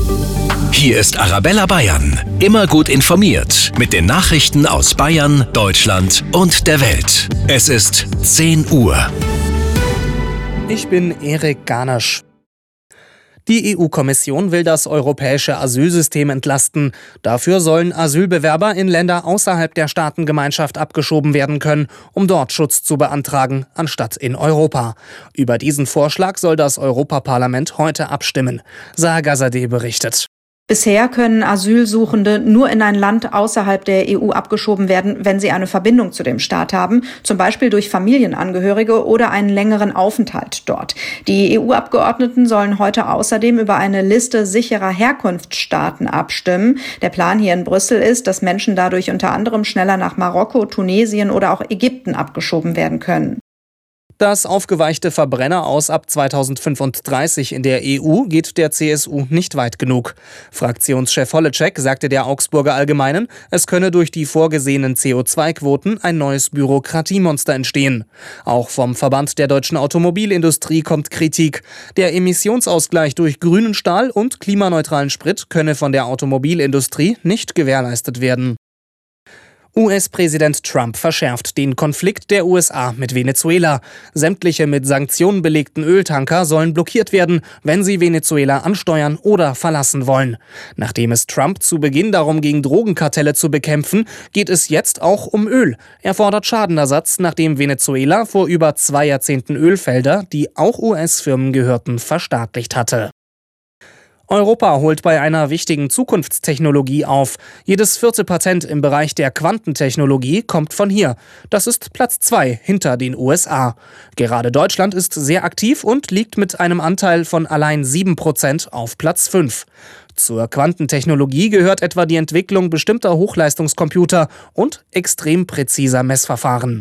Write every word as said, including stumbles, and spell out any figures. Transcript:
Hier ist Arabella Bayern. Immer gut informiert mit den Nachrichten aus Bayern, Deutschland und der Welt. Es ist zehn Uhr. Ich bin Erik Garnasch. Die E U-Kommission will das europäische Asylsystem entlasten. Dafür sollen Asylbewerber in Länder außerhalb der Staatengemeinschaft abgeschoben werden können, um dort Schutz zu beantragen, anstatt in Europa. Über diesen Vorschlag soll das Europaparlament heute abstimmen. Saha Gazadeh berichtet. Bisher können Asylsuchende nur in ein Land außerhalb der E U abgeschoben werden, wenn sie eine Verbindung zu dem Staat haben, zum Beispiel durch Familienangehörige oder einen längeren Aufenthalt dort. Die E U-Abgeordneten sollen heute außerdem über eine Liste sicherer Herkunftsstaaten abstimmen. Der Plan hier in Brüssel ist, dass Menschen dadurch unter anderem schneller nach Marokko, Tunesien oder auch Ägypten abgeschoben werden können. Das aufgeweichte Verbrenner aus ab zweitausendfünfunddreißig in der E U geht der C S U nicht weit genug. Fraktionschef Holleczek sagte der Augsburger Allgemeinen, es könne durch die vorgesehenen C O zwei Quoten ein neues Bürokratiemonster entstehen. Auch vom Verband der deutschen Automobilindustrie kommt Kritik. Der Emissionsausgleich durch grünen Stahl und klimaneutralen Sprit könne von der Automobilindustrie nicht gewährleistet werden. U S-Präsident Trump verschärft den Konflikt der U S A mit Venezuela. Sämtliche mit Sanktionen belegten Öltanker sollen blockiert werden, wenn sie Venezuela ansteuern oder verlassen wollen. Nachdem es Trump zu Beginn darum ging, Drogenkartelle zu bekämpfen, geht es jetzt auch um Öl. Er fordert Schadenersatz, nachdem Venezuela vor über zwei Jahrzehnten Ölfelder, die auch U S-Firmen gehörten, verstaatlicht hatte. Europa holt bei einer wichtigen Zukunftstechnologie auf. Jedes vierte Patent im Bereich der Quantentechnologie kommt von hier. Das ist Platz zwei hinter den U S A. Gerade Deutschland ist sehr aktiv und liegt mit einem Anteil von allein sieben Prozent auf Platz fünf. Zur Quantentechnologie gehört etwa die Entwicklung bestimmter Hochleistungscomputer und extrem präziser Messverfahren.